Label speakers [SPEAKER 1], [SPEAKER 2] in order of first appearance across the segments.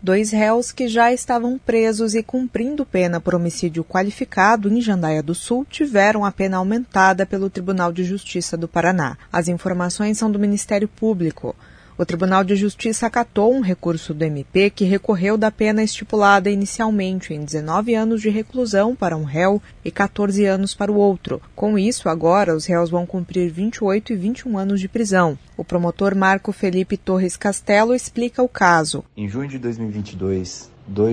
[SPEAKER 1] 2 réus que já estavam presos e cumprindo pena por homicídio qualificado em Jandaia do Sul tiveram a pena aumentada pelo Tribunal de Justiça do Paraná. As informações são do Ministério Público. O Tribunal de Justiça acatou um recurso do MP que recorreu da pena estipulada inicialmente em 19 anos de reclusão para um réu e 14 anos para o outro. Com isso, agora, os réus vão cumprir 28 e 21 anos de prisão. O promotor Marco Felipe Torres Castelo explica o caso.
[SPEAKER 2] Em junho de 2022,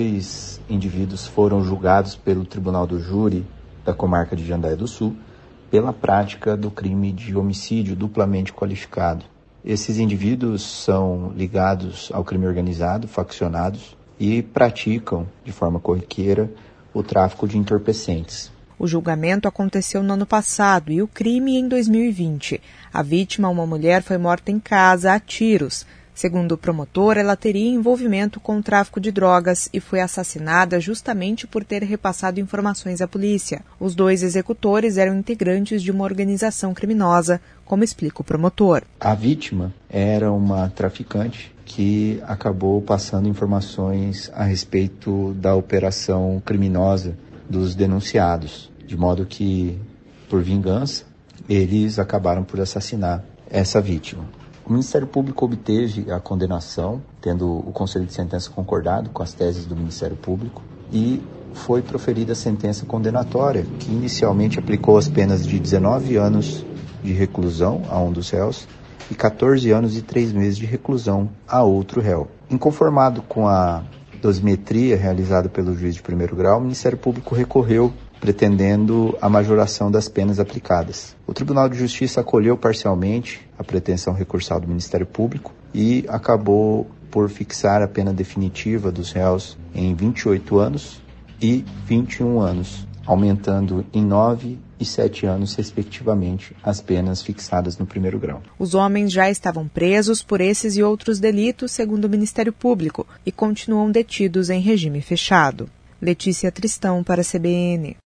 [SPEAKER 2] 2 indivíduos foram julgados pelo Tribunal do Júri da comarca de Jandaia do Sul pela prática do crime de homicídio duplamente qualificado. Esses indivíduos são ligados ao crime organizado, faccionados, e praticam, de forma corriqueira, o tráfico de entorpecentes.
[SPEAKER 1] O julgamento aconteceu no ano passado e o crime em 2020. A vítima, uma mulher, foi morta em casa a tiros. Segundo o promotor, ela teria envolvimento com o tráfico de drogas e foi assassinada justamente por ter repassado informações à polícia. Os 2 executores eram integrantes de uma organização criminosa, como explica o promotor.
[SPEAKER 2] A vítima era uma traficante que acabou passando informações a respeito da operação criminosa dos denunciados, de modo que, por vingança, eles acabaram por assassinar essa vítima. O Ministério Público obteve a condenação, tendo o Conselho de Sentença concordado com as teses do Ministério Público, e foi proferida a sentença condenatória, que inicialmente aplicou as penas de 19 anos de reclusão a um dos réus e 14 anos e 3 meses de reclusão a outro réu. Inconformado com a dosimetria realizada pelo juiz de primeiro grau, o Ministério Público recorreu pretendendo a majoração das penas aplicadas. O Tribunal de Justiça acolheu parcialmente a pretensão recursal do Ministério Público e acabou por fixar a pena definitiva dos réus em 28 anos e 21 anos, aumentando em 9 e 7 anos, respectivamente, as penas fixadas no primeiro grau.
[SPEAKER 1] Os homens já estavam presos por esses e outros delitos, segundo o Ministério Público, e continuam detidos em regime fechado. Letícia Tristão para a CBN.